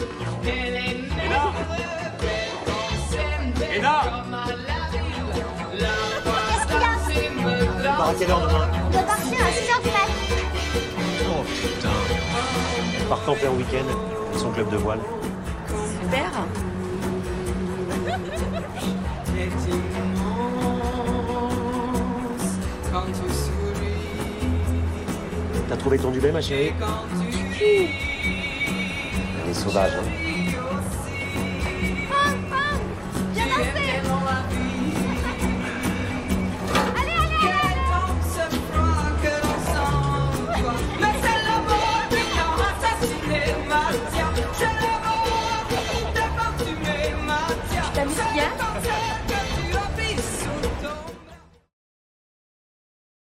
Qu'est-ce qu'il a? On part à quelle heure demain? On doit partir à 6h du mat. Oh putain. Elle part en plein week-end, son club de voile. Super. T'as trouvé ton duvet, ma chérie? Elle est sauvage, hein?